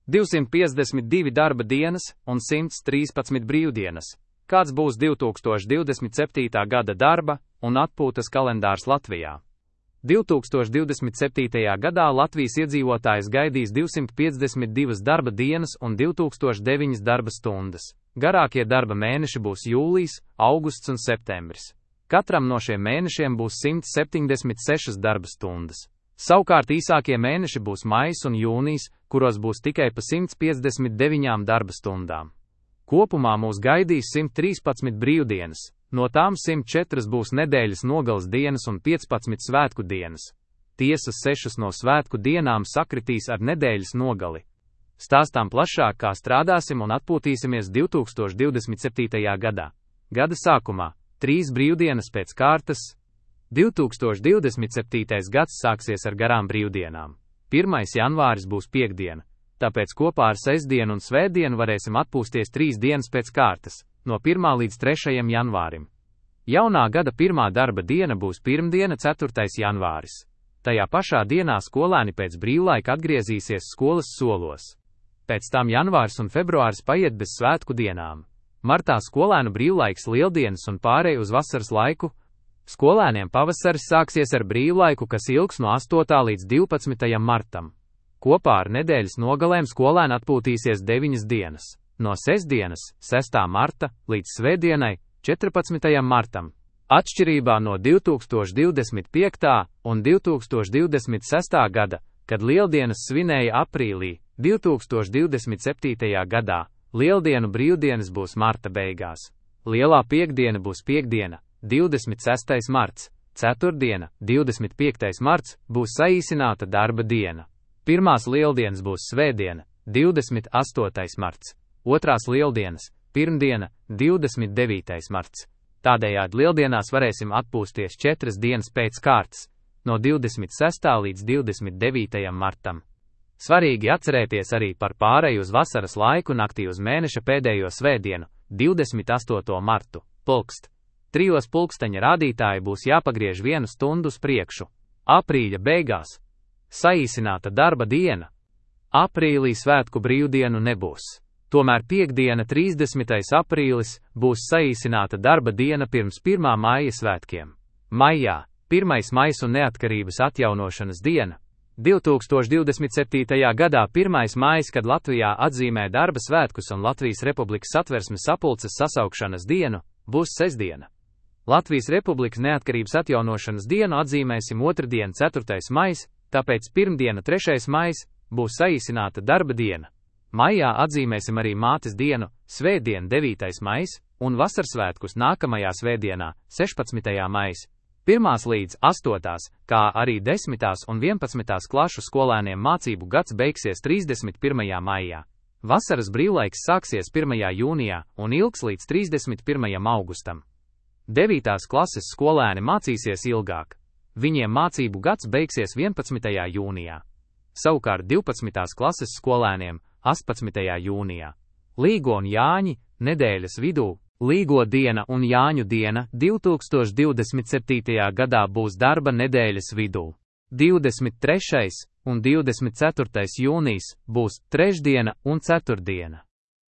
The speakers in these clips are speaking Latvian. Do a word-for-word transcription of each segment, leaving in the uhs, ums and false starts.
divsimt piecdesmit divi darba dienas un simts trīspadsmit brīvdienas. Kāds būs divi tūkstoši divdesmit septītā gada darba un atpūtas kalendārs Latvijā? divi tūkstoši divdesmit septītajā gadā Latvijas iedzīvotājs gaidīs divsimt piecdesmit divas darba dienas un divi tūkstoši deviņas darba stundas. Garākie darba mēneši būs jūlijs, augusts un septembris. Katram no šiem mēnešiem būs simts septiņdesmit sešas darba stundas. Savukārt īsākie mēneši būs maijs un jūnijs, kuros būs tikai pa simts piecdesmit deviņām darba stundām. Kopumā mūs gaidīs simt trīspadsmit brīvdienas, no tām simt četras būs nedēļas nogales dienas un piecpadsmit svētku dienas. Tiesas sešas no svētku dienām sakritīs ar nedēļas nogali. Stāstām plašāk, kā strādāsim un atpūtīsimies divi tūkstoši divdesmit septītajā gadā. Gada sākumā trīs brīvdienas pēc kārtas. divi tūkstoši divdesmit septītais gads sāksies ar garām brīvdienām. pirmais janvāris būs piektdiena, tāpēc kopā ar sestdienu un svētdienu varēsim atpūsties trīs dienas pēc kārtas, no pirmā līdz trešajam janvārim. Jaunā gada pirmā darba diena būs pirmdiena, ceturtais janvāris. Tajā pašā dienā skolēni pēc brīvlaika atgriezīsies skolas solos. Pēc tam janvārs un februāris paiet bez svētku dienām. Martā skolēnu brīvlaiks, lieldienas un pārēj uz vasaras laiku. Skolēniem pavasaris sāksies ar brīvlaiku, kas ilgs no astotā līdz divpadsmitajam martam. Kopā ar nedēļas nogalēm skolēni atpūtīsies deviņas dienas, no sestdienas, sestā marta, līdz svētdienai, četrpadsmitajam martam. Atšķirībā no divi tūkstoši divdesmit piektajā un divi tūkstoši divdesmit sestajā gada, kad lieldienas svinēja aprīlī, divi tūkstoši divdesmit septītajā gadā, lieldienu brīvdienas būs marta beigās. Lielā piekdiena būs piektdiena, divdesmit sestais marts, ceturtdiena, divdesmit piektais marts, būs saīsināta darba diena. Pirmās lieldienas būs svētdiena, divdesmit astotais marts, otrās lieldienas, pirmdiena, divdesmit devītais marts. Tādējādi lieldienās varēsim atpūsties četras dienas pēc kārtas, no divdesmit sestā līdz divdesmit devītajam martam. Svarīgi atcerēties arī par pāreju uz vasaras laiku naktī uz mēneša pēdējo svētdienu, divdesmit astoto martu, pulkst. Trijos pulksteņa rādītāji būs jāpagriež vienu stundu uz priekšu. Aprīļa beigās. Saīsināta darba diena. Aprīlī svētku brīvdienu nebūs. Tomēr piektdiena, trīsdesmitais aprīlis, būs saīsināta darba diena pirms pirmā maija svētkiem. Maijā, pirmais maijs un neatkarības atjaunošanas diena. divi tūkstoši divdesmit septītajā gadā pirmais maijs, kad Latvijā atzīmē darba svētkus un Latvijas Republikas Satversmes sapulces sasaukšanas dienu, būs sestdiena. Latvijas Republikas neatkarības atjaunošanas dienu atzīmēsim otrdien, ceturtais maijs, tāpēc pirmdiena, trešais maijs, būs saīsināta darba diena. Maijā atzīmēsim arī mātes dienu, svētdien, devītais maijs, un vasarsvētkus nākamajā svētdienā, sešpadsmitajā maijs. Pirmās līdz astotās, kā arī desmitās un vienpadsmitās klašu skolēniem mācību gads beigsies trīsdesmit pirmajā maijā. Vasaras brīvlaiks sāksies pirmajā jūnijā un ilgs līdz trīsdesmit pirmajam augustam. devītās klases skolēni mācīsies ilgāk. Viņiem mācību gads beigsies vienpadsmitajā jūnijā. Savukārt divpadsmitās klases skolēniem astoņpadsmitajā jūnijā. Līgo un Jāņi nedēļas vidū. Līgo diena un Jāņu diena divi tūkstoši divdesmit septītajā gadā būs darba nedēļas vidū. divdesmit trešais un divdesmit ceturtais jūnijs būs trešdiena un ceturtdiena.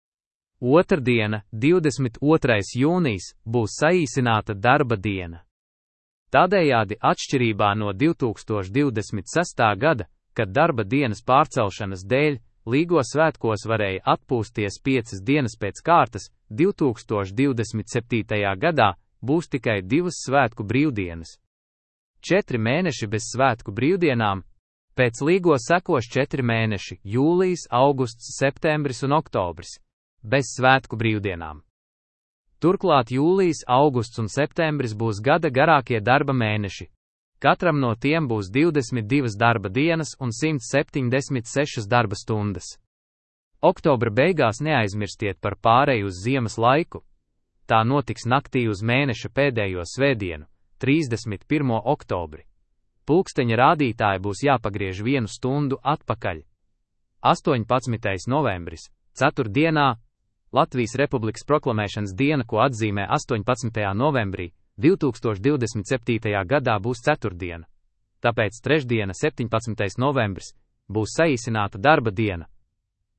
Otrdiena, divdesmit otrais jūnijs, būs saīsināta darba diena. Tādējādi atšķirībā no divi tūkstoši divdesmit sestā gada, kad darba dienas pārcelšanas dēļ Līgo svētkos varēja atpūsties piecas dienas pēc kārtas, divi tūkstoši divdesmit septītajā gadā būs tikai divas svētku brīvdienas. Četri mēneši bez svētku brīvdienām, pēc Līgo sekos četri mēneši - jūlijs, augusts, septembris un oktobris, bez svētku brīvdienām. Turklāt jūlijs, augusts un septembris būs gada garākie darba mēneši. Katram no tiem būs divdesmit divas darba dienas un simts septiņdesmit sešas darba stundas. Oktobra beigās neaizmirstiet par pāreju uz ziemas laiku. Tā notiks naktī uz mēneša pēdējo svētdienu, trīsdesmit pirmo oktobri. Pulksteņa rādītāji būs jāpagriež vienu stundu atpakaļ. astoņpadsmitais novembris, ceturtdienā, Latvijas Republikas proklamēšanas diena, ko atzīmē astoņpadsmitajā novembrī, divi tūkstoši divdesmit septītajā gadā būs ceturtdiena. Tāpēc trešdiena, septiņpadsmitais novembris, būs saīsināta darba diena.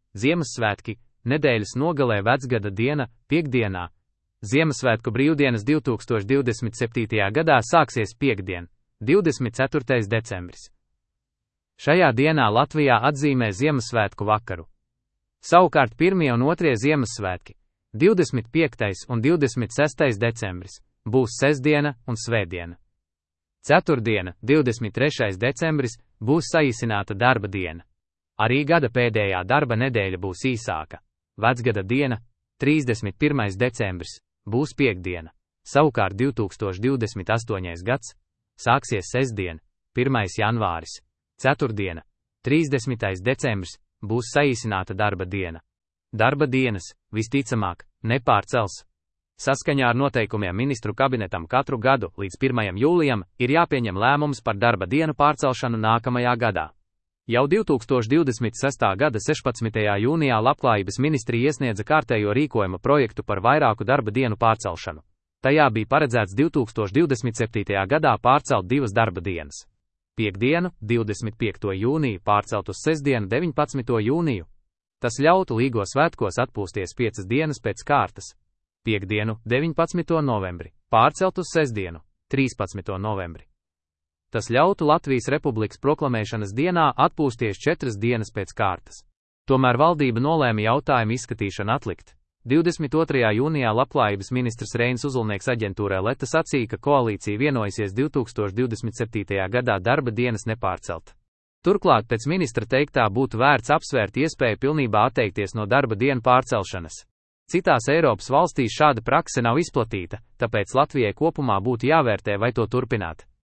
Ziemassvētki, nedēļas nogalē vecgada diena, piekdienā. Ziemassvētku brīvdienas divi tūkstoši divdesmit septītajā gadā sāksies piektdien, divdesmit ceturtais decembris. Šajā dienā Latvijā atzīmē Ziemassvētku vakaru. Savukārt pirmie un otrie Ziemassvētki, divdesmit piektais un divdesmit sestais decembris, būs sestdiena un svētdiena. Ceturtdiena, divdesmit trešais decembris, būs saīsināta darba diena. Arī gada pēdējā darba nedēļa būs īsāka. Vecgada diena, trīsdesmit pirmais decembris, būs piekdiena. Savukārt divi tūkstoši divdesmit astotais gads sāksies sestdien, pirmais janvāris. Ceturtdiena, trīsdesmitais decembris, būs saīsināta darba diena. Darba dienas, visticamāk, nepārcels. Saskaņā ar noteikumiem ministru kabinetam katru gadu līdz pirmajam jūlijam ir jāpieņem lēmums par darba dienu pārcelšanu nākamajā gadā. Jau divi tūkstoši divdesmit sestā gada sešpadsmitajā jūnijā Labklājības ministrija iesniedza kārtējo rīkojuma projektu par vairāku darba dienu pārcelšanu. Tajā bija paredzēts divi tūkstoši divdesmit septītajā gadā pārcelt divas darba dienas. Piektdienu, divdesmit piekto jūniju pārcelt uz sestdienu, deviņpadsmito jūniju. Tas ļautu Līgo svētkos atpūsties piecas dienas pēc kārtas. Piektdienu, deviņpadsmito novembri, pārcelt uz sestdienu, trīspadsmito novembri. Tas ļautu Latvijas Republikas proklamēšanas dienā atpūsties četras dienas pēc kārtas. Tomēr valdība nolēma jautājumu izskatīšanu atlikt. divdesmit otrajā jūnijā Labklājības ministrs Reinis Uzulnieks aģentūrai Leta sacīja, ka koalīcija vienojusies divi tūkstoši divdesmit septītajā gadā darba dienas nepārcelt. Turklāt pēc ministra teiktā būtu vērts apsvērt iespēju pilnībā atteikties no darba dienu pārcelšanas. Citās Eiropas valstīs šāda prakse nav izplatīta, tāpēc Latvijai kopumā būtu jāvērtē, vai to turpināt.